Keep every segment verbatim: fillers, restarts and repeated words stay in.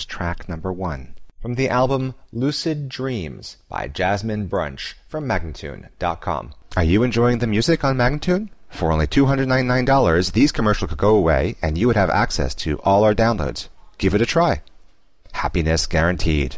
was track number one from the album Lucid Dreams by Jasmine Brunch from Magnatune dot com. Are you enjoying the music on Magnatune? For only two hundred ninety-nine dollars, these commercials could go away and you would have access to all our downloads. Give it a try. Happiness guaranteed.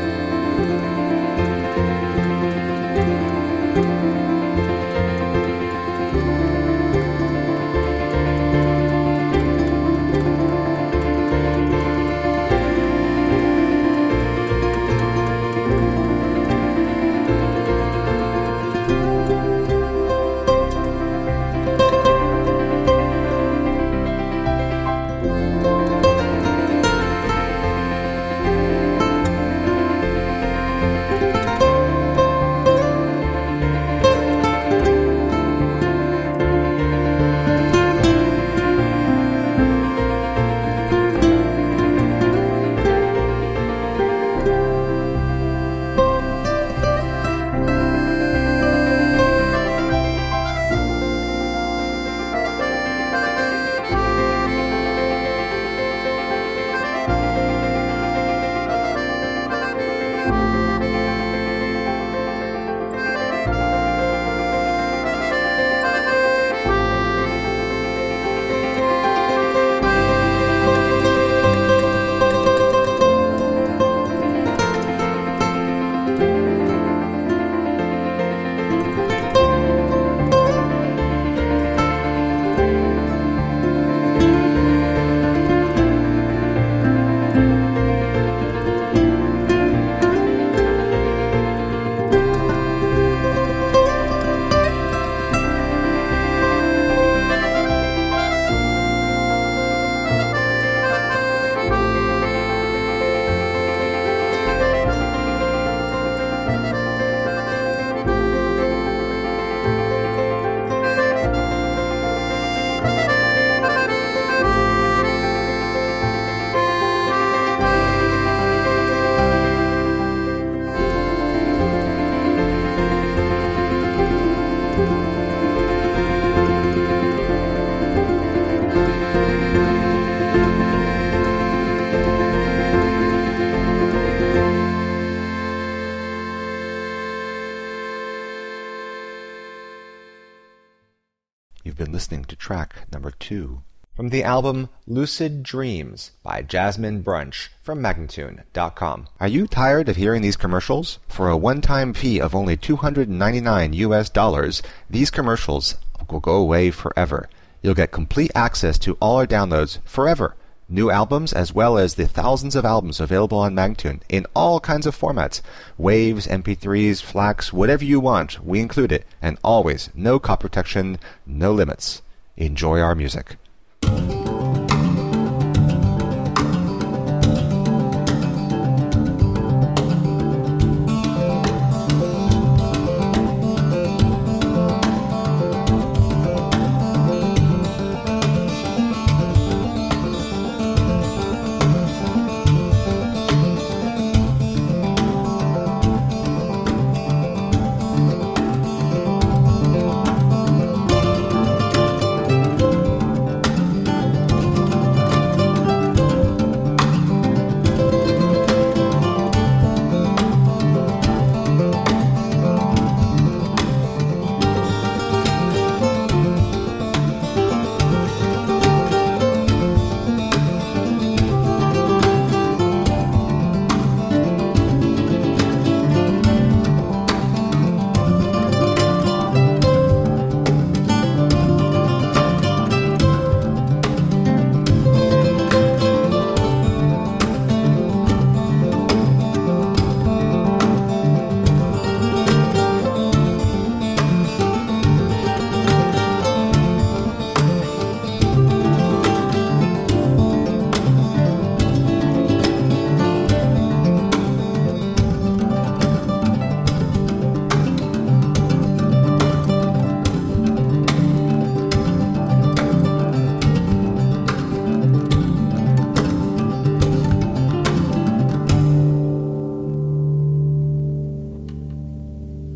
You've been listening to track number two from the album Lucid Dreams by Jasmine Brunch from Magnatune dot com. Are you tired of hearing these commercials? For a one-time fee of only two hundred ninety-nine U S dollars, these commercials will go away forever. You'll get complete access to all our downloads forever. New albums as well as the thousands of albums available on Magnatune in all kinds of formats. Waves, M P threes, FLACs, whatever you want, we include it. And always, no copy protection, no limits. Enjoy our music.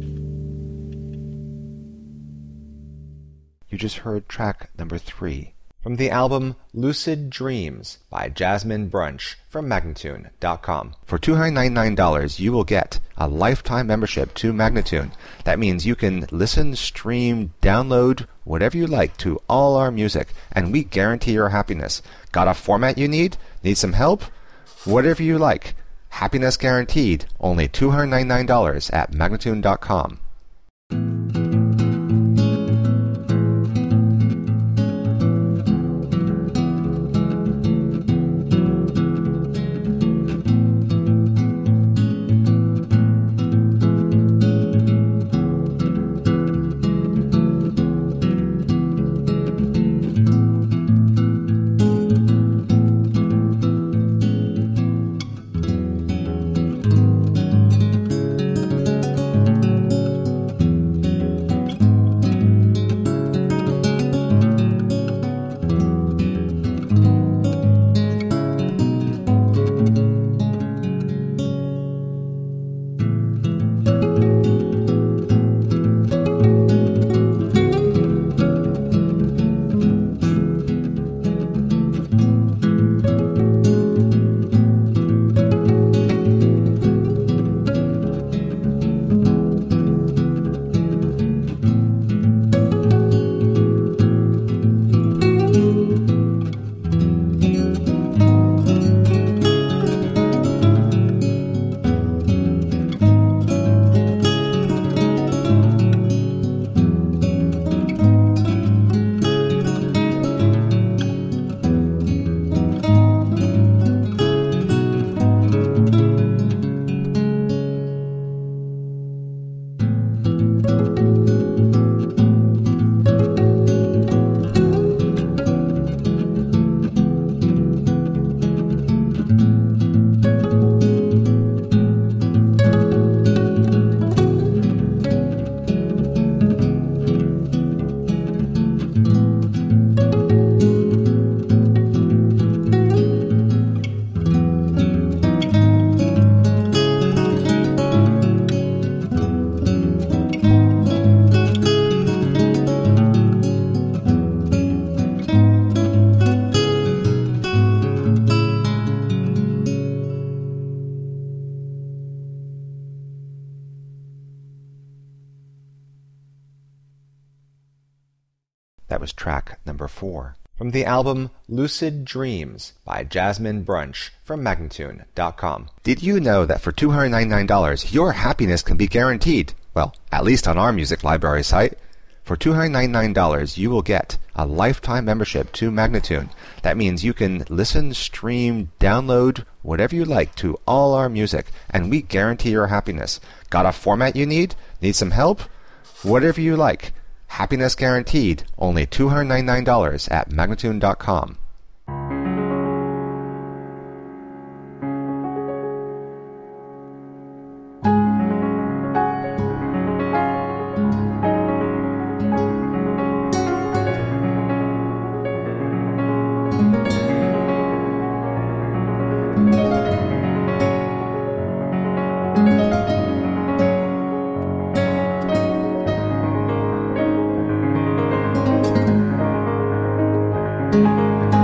You just heard track number three From the album Lucid Dreams by Jasmine Brunch from Magnatune dot com. For two hundred ninety-nine dollars, you will get a lifetime membership to Magnatune. That means you can listen, stream, download, whatever you like to all our music, and we guarantee your happiness. Got a format you need? Need some help? Whatever you like. Happiness guaranteed. Only two hundred ninety-nine dollars at Magnatune dot com. That was track number four. From the album Lucid Dreams by Jasmine Brunch from Magnatune dot com. Did you know that for two hundred ninety-nine dollars, your happiness can be guaranteed? Well, at least on our music library site. For two hundred ninety-nine dollars, you will get a lifetime membership to Magnatune. That means you can listen, stream, download, whatever you like to all our music, and we guarantee your happiness. Got a format you need? Need some help? Whatever you like. Happiness guaranteed. Only two hundred ninety-nine dollars at Magnatune dot com. Thank you.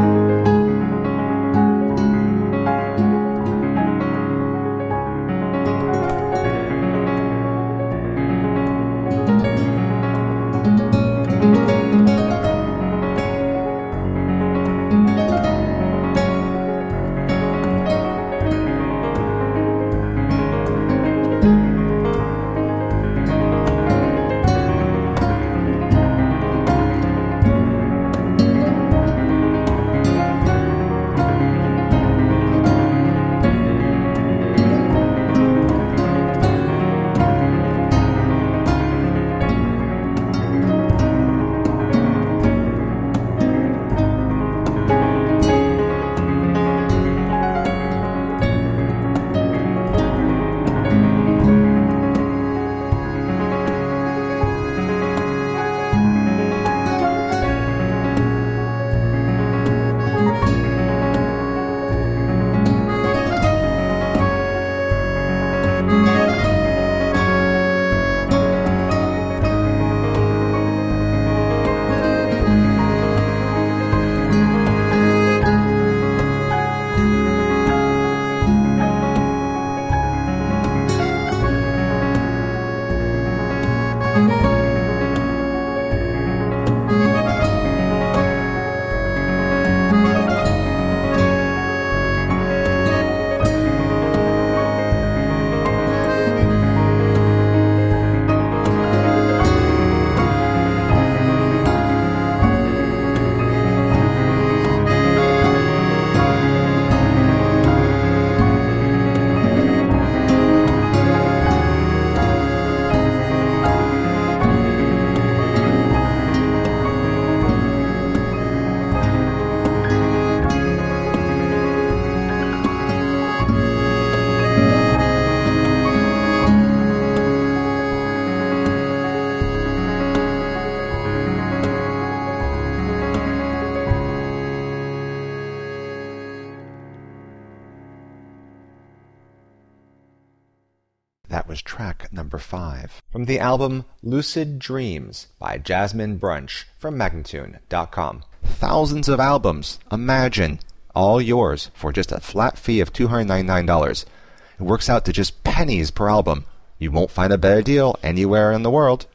was track number five. From the album Lucid Dreams by Jasmine Brunch from Magnatune dot com. Thousands of albums, imagine, all yours for just a flat fee of two hundred ninety-nine dollars. It works out to just pennies per album. You won't find a better deal anywhere in the world.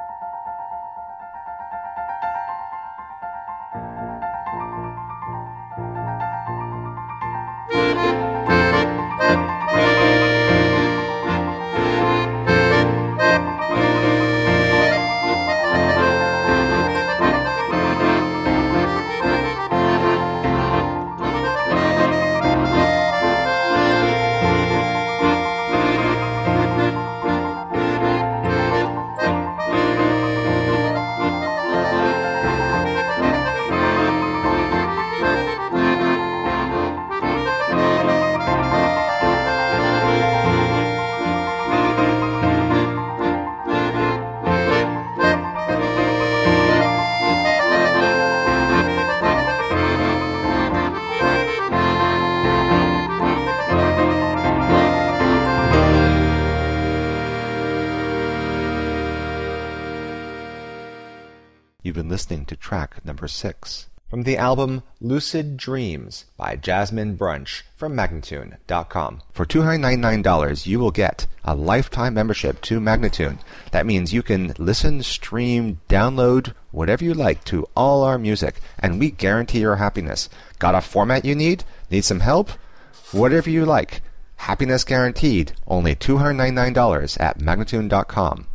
You've been listening to track number six. From the album Lucid Dreams by Jasmine Brunch from Magnatune dot com. For two hundred ninety-nine dollars, you will get a lifetime membership to Magnatune. That means you can listen, stream, download, whatever you like to all our music, and we guarantee your happiness. Got a format you need? Need some help? Whatever you like. Happiness guaranteed. Only two hundred ninety-nine dollars at Magnatune dot com.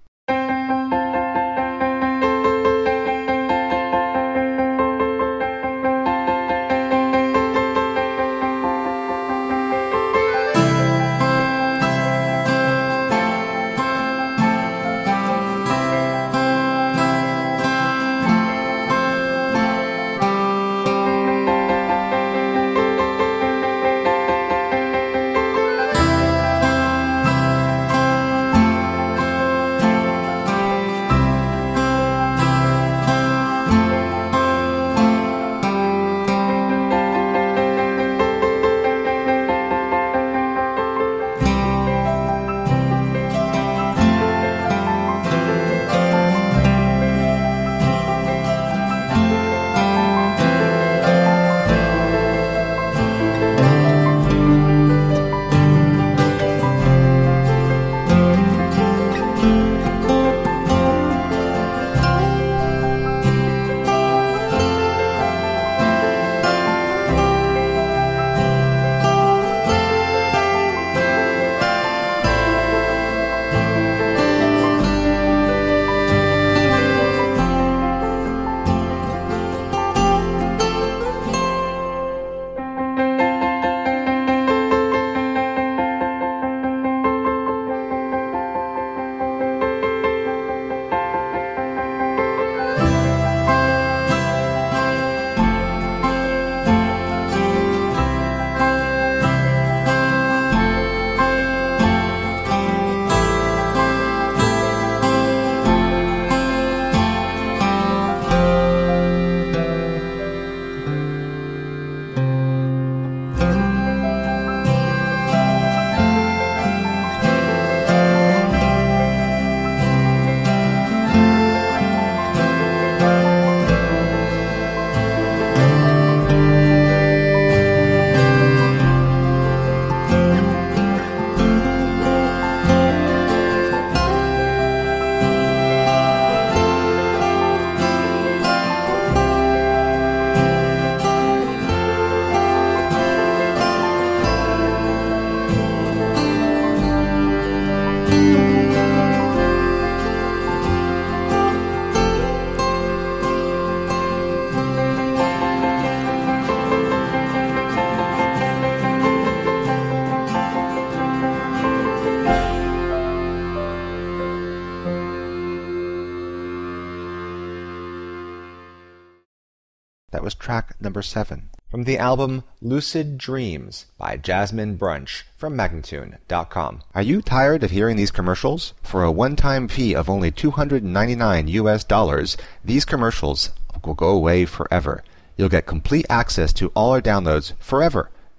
That was track number seven. From the album Lucid Dreams by Jasmine Brunch from Magnatune dot com. Are you tired of hearing these commercials? For a one-time fee of only two hundred ninety-nine U S dollars, these commercials will go away forever. You'll get complete access to all our downloads forever.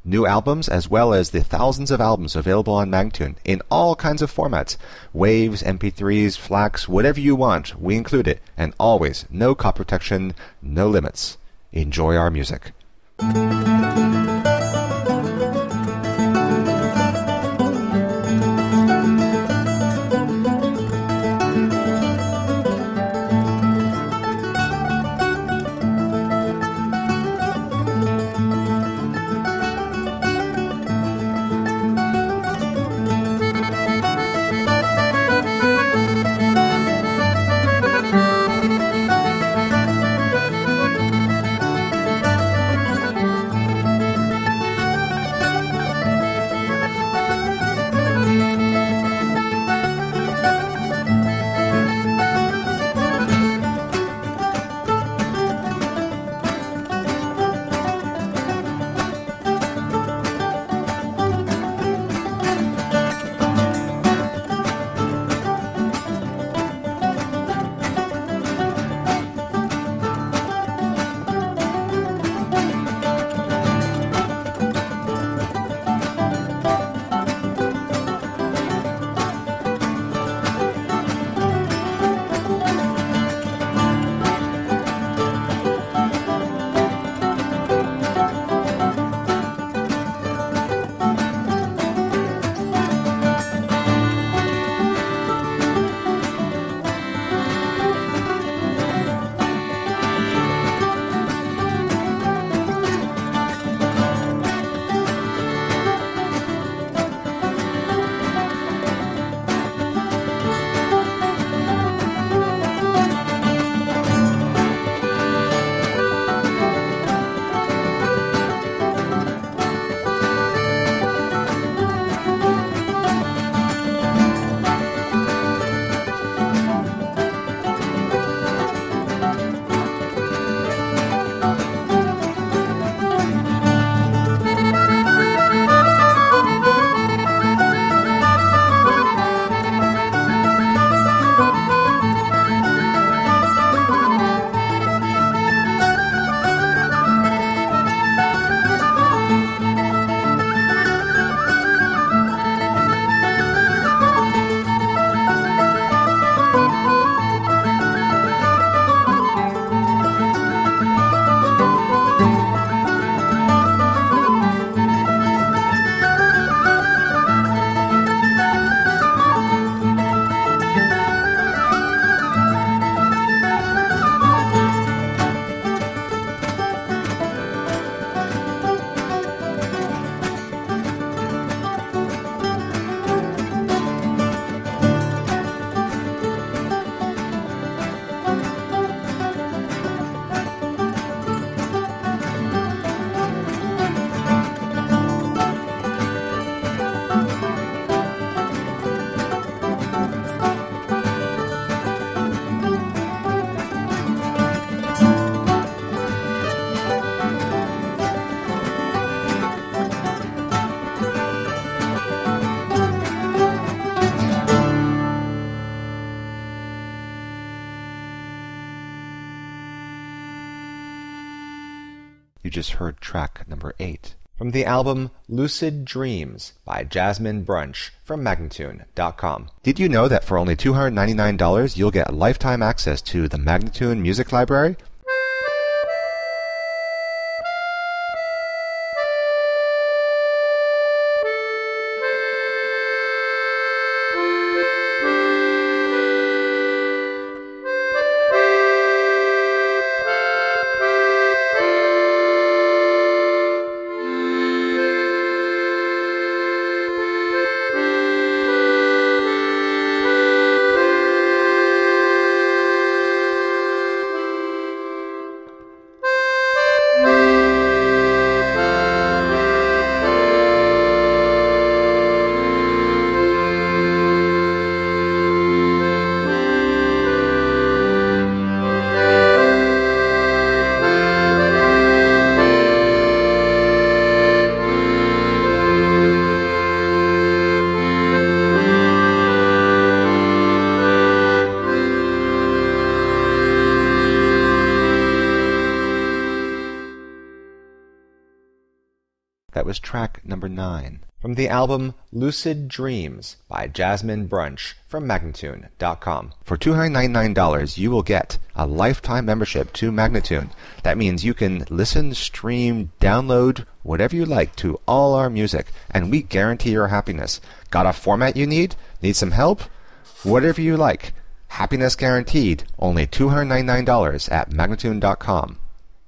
New albums, as well as the thousands of albums available on Magnatune in all kinds of formats. Waves, M P threes, FLACs, whatever you want, we include it. And always, no copy protection, no limits. Enjoy our music. You just heard track number eight from the album Lucid Dreams by Jasmine Brunch from Magnatune dot com. Did you know that for only two hundred ninety-nine dollars you'll get lifetime access to the Magnatune Music Library? That was track number nine. From the album Lucid Dreams by Jasmine Brunch from Magnatune dot com. For two hundred ninety-nine dollars, you will get a lifetime membership to Magnatune. That means you can listen, stream, download, whatever you like to all our music, and we guarantee your happiness. Got a format you need? Need some help? Whatever you like. Happiness guaranteed. Only two hundred ninety-nine dollars at Magnatune dot com.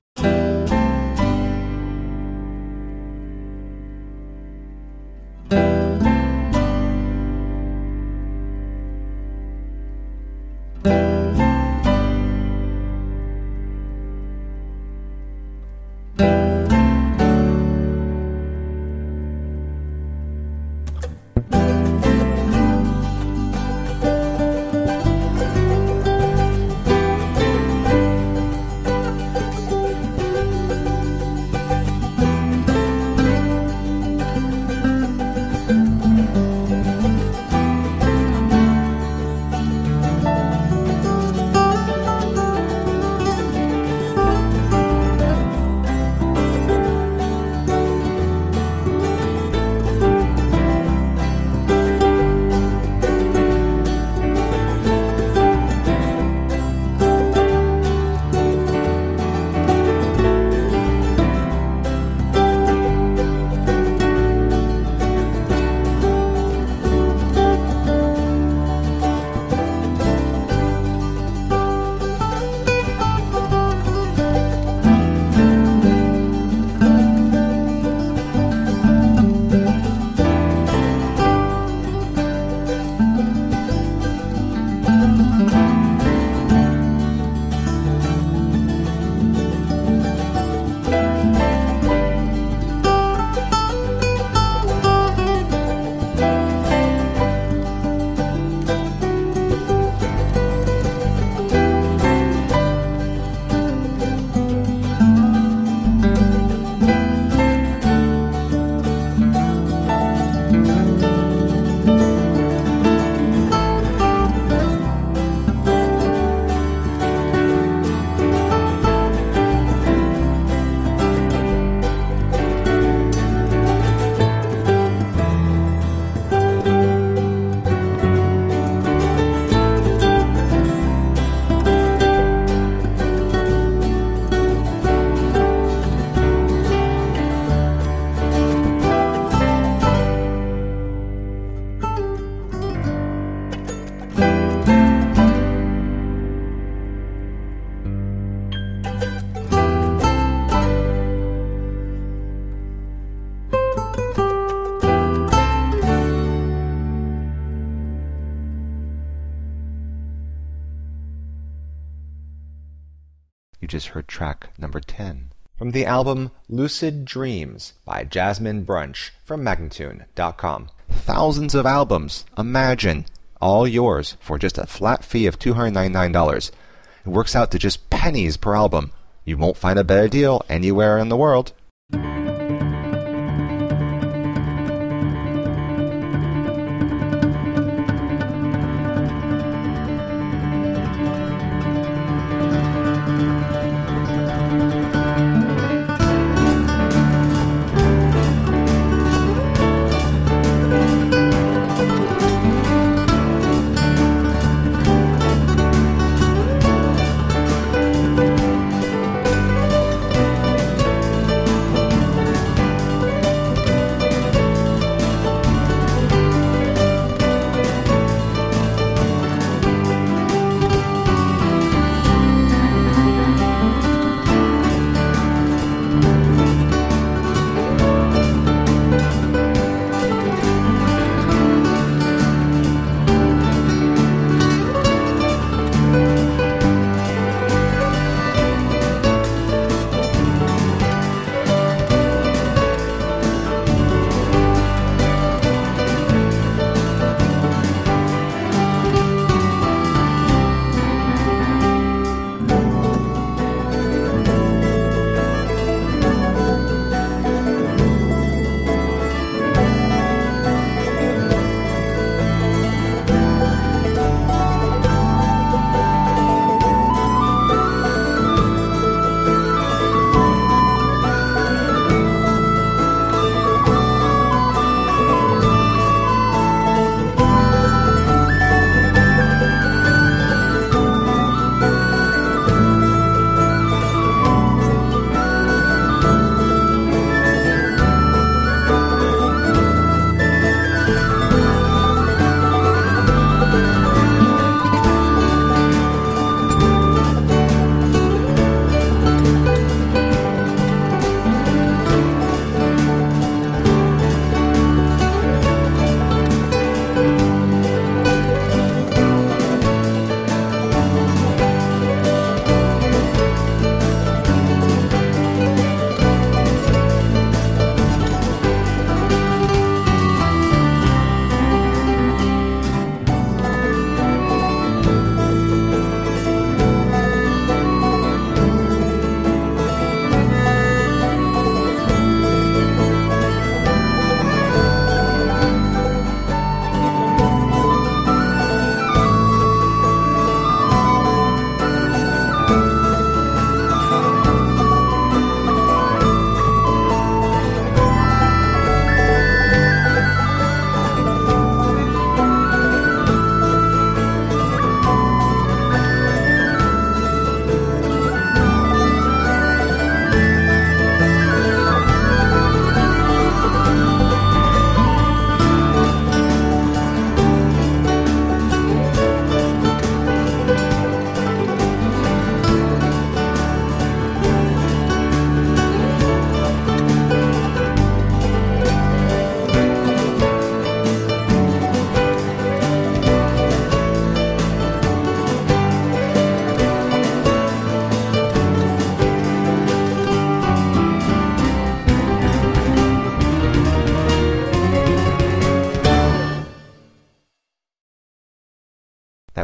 You just heard track number ten. From the album Lucid Dreams by Jasmine Brunch from Magnatune dot com. Thousands of albums, imagine, all yours for just a flat fee of two hundred ninety-nine dollars. It works out to just pennies per album. You won't find a better deal anywhere in the world.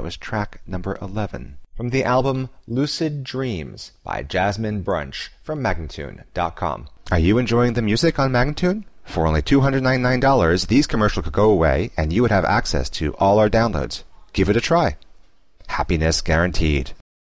was track number eleven. From the album Lucid Dreams by Jasmine Brunch from Magnatune dot com. Are you enjoying the music on Magnatune? For only two hundred ninety-nine dollars, these commercials could go away and you would have access to all our downloads. Give it a try. Happiness guaranteed.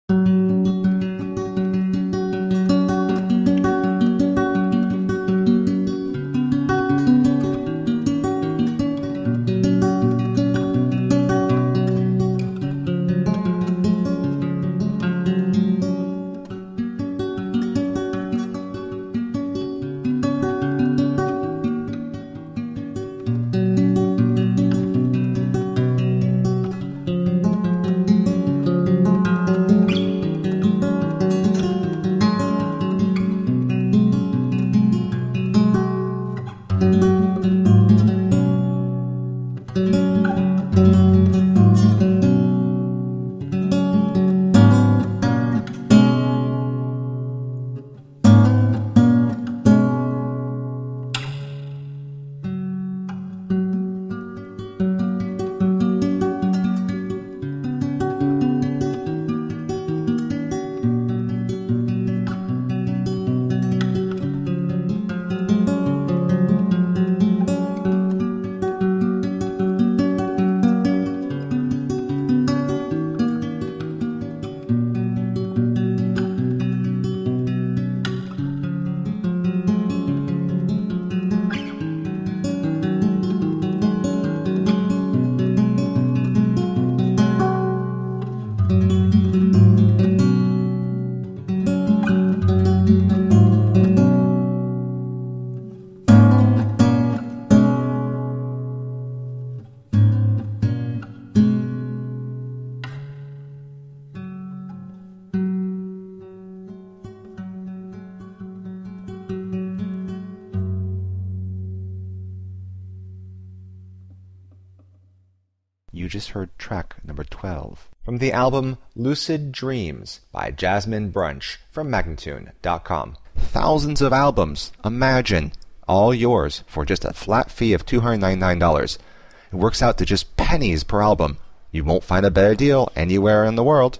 You just heard track number twelve. From the album Lucid Dreams by Jasmine Brunch from Magnatune dot com. Thousands of albums, imagine, all yours for just a flat fee of two hundred ninety-nine dollars. It works out to just pennies per album. You won't find a better deal anywhere in the world.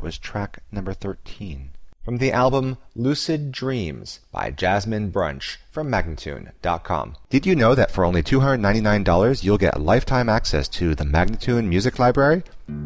was track number thirteen. From the album Lucid Dreams by Jasmine Brunch from Magnatune dot com. Did you know that for only two hundred ninety-nine dollars you'll get lifetime access to the Magnatune Music Library?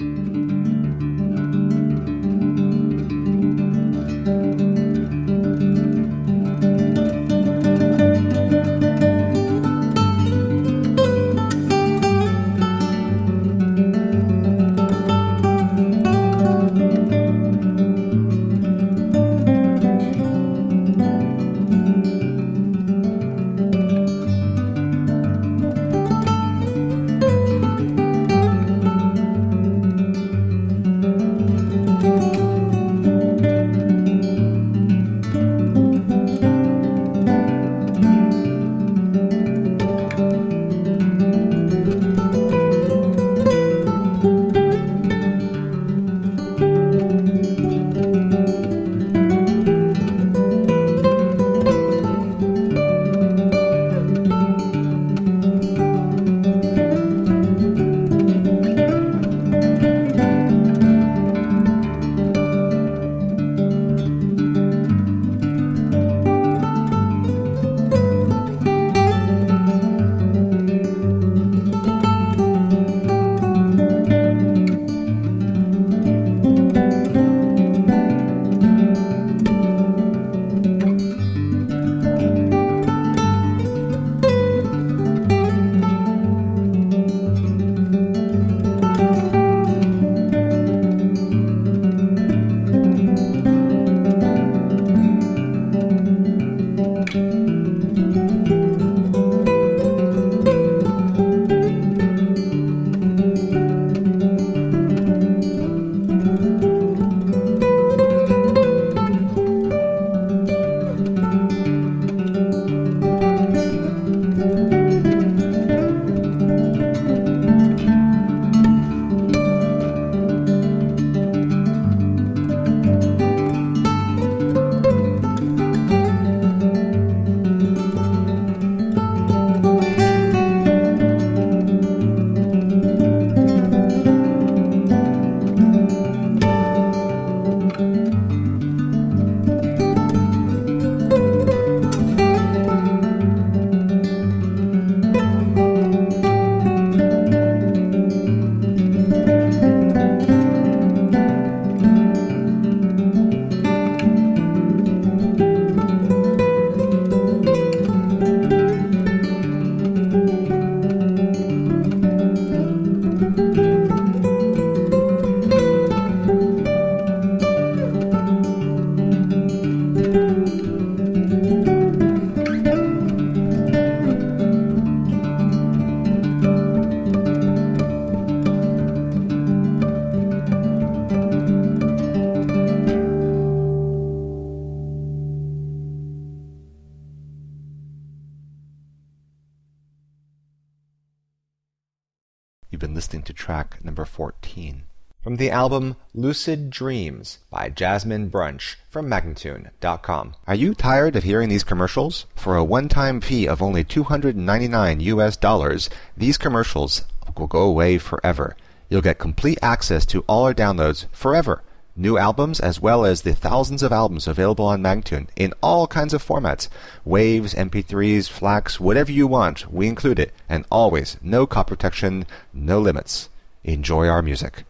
You've been listening to track number fourteen. From the album Lucid Dreams by Jasmine Brunch from Magnatune dot com. Are you tired of hearing these commercials? For a one-time fee of only two hundred ninety-nine U S dollars, these commercials will go away forever. You'll get complete access to all our downloads forever. New albums as well as the thousands of albums available on Magnatune in all kinds of formats. Waves, M P threes, FLACs, whatever you want, we include it. And always, no copy protection, no limits. Enjoy our music.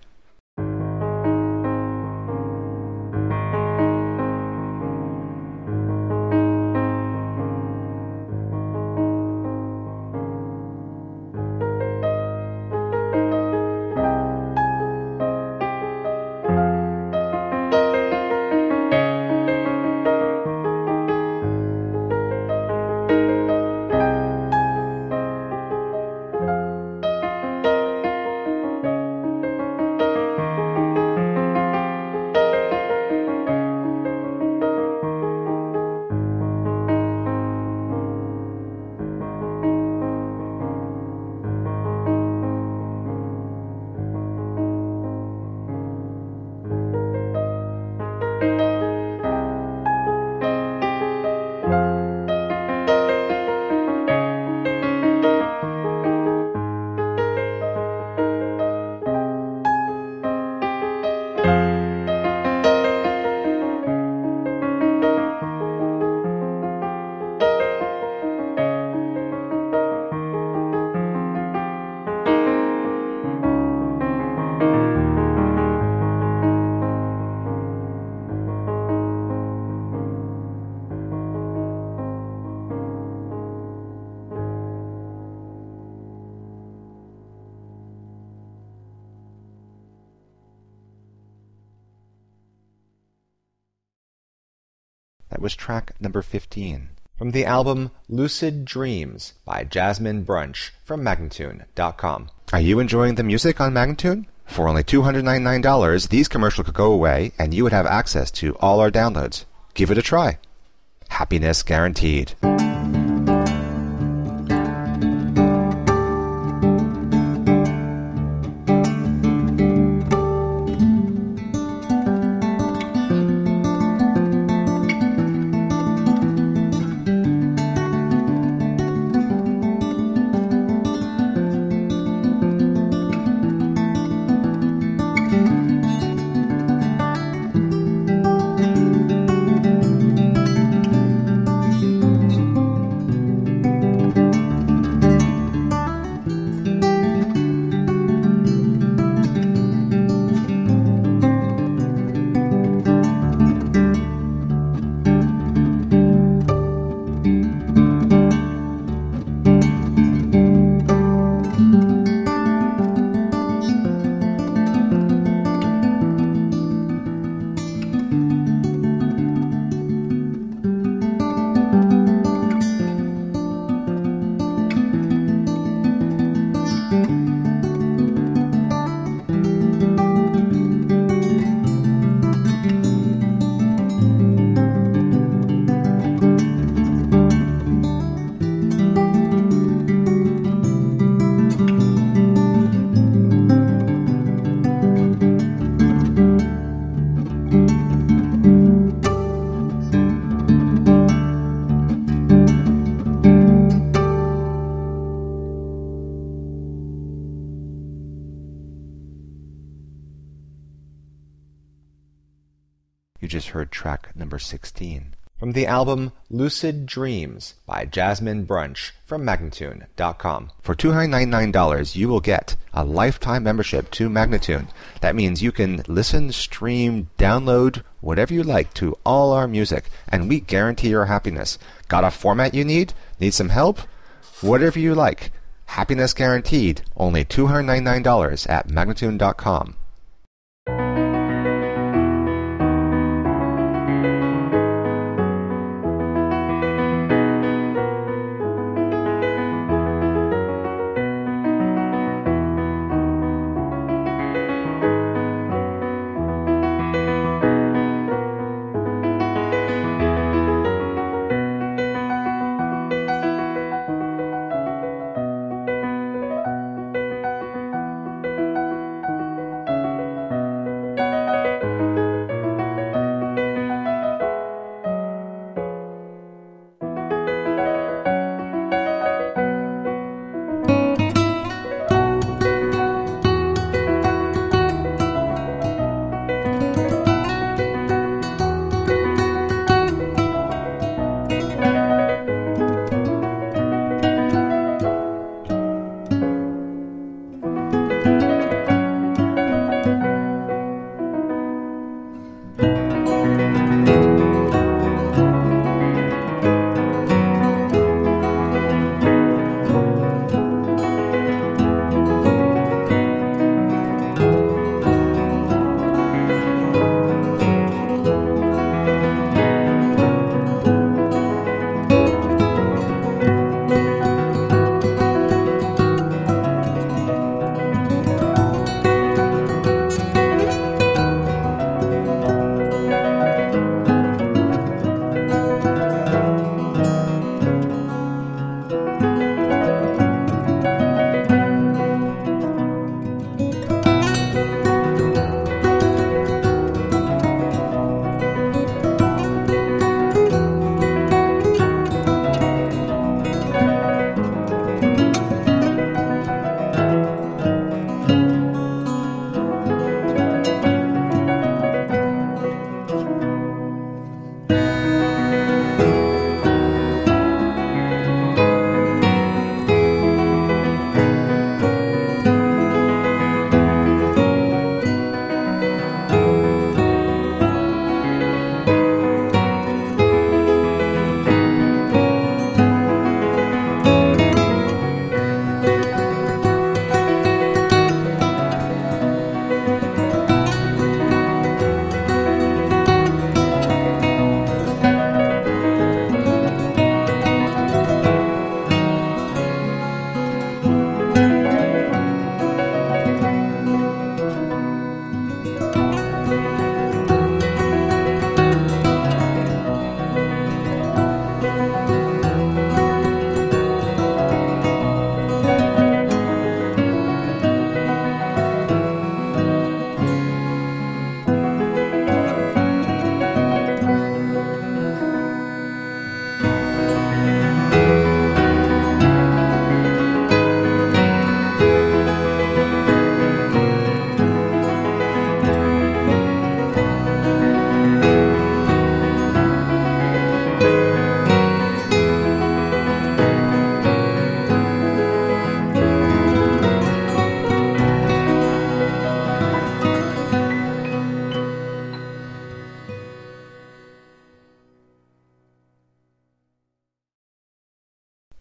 That was track number fifteen. From the album Lucid Dreams by Jasmine Brunch from Magnatune dot com. Are you enjoying the music on Magnatune? For only two hundred ninety-nine dollars, these commercials could go away and you would have access to all our downloads. Give it a try. Happiness guaranteed. You just heard track number sixteen. From the album Lucid Dreams by Jasmine Brunch from Magnatune dot com. For two hundred ninety-nine dollars, you will get a lifetime membership to Magnatune. That means you can listen, stream, download, whatever you like to all our music, and we guarantee your happiness. Got a format you need? Need some help? Whatever you like. Happiness guaranteed. Only two hundred ninety-nine dollars at Magnatune dot com.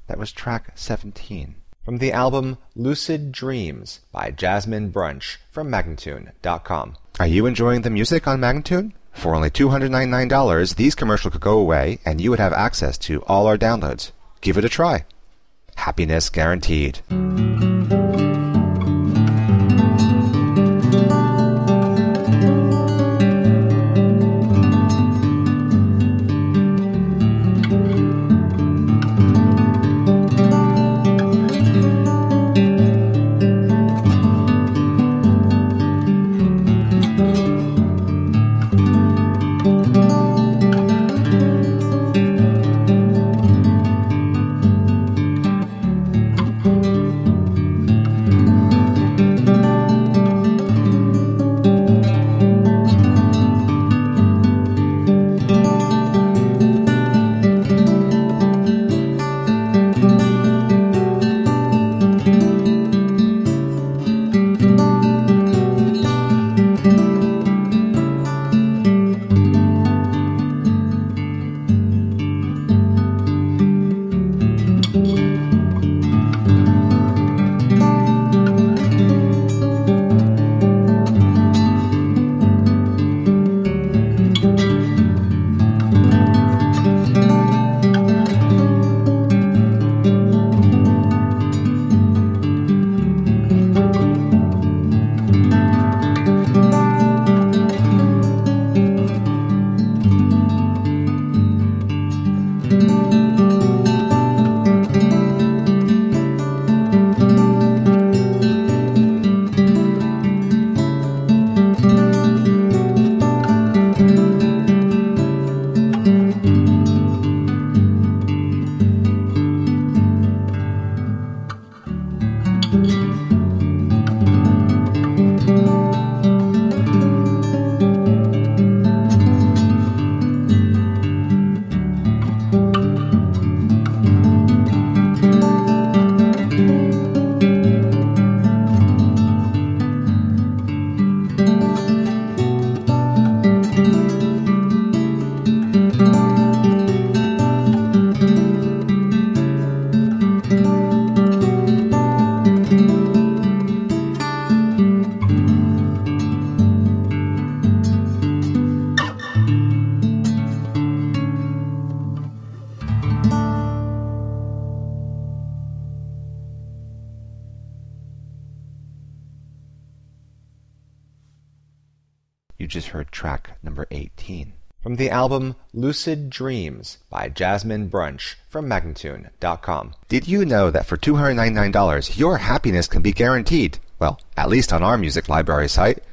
That was track seventeen. From the album Lucid Dreams by Jasmine Brunch from Magnatune dot com. Are you enjoying the music on Magnatune? For only two hundred ninety-nine dollars, these commercials could go away and you would have access to all our downloads. Give it a try. Happiness guaranteed. You just heard track number eighteen. From the album Lucid Dreams by Jasmine Brunch from Magnatune dot com. Did you know that for two hundred ninety-nine dollars your happiness can be guaranteed? Well, at least on our music library site.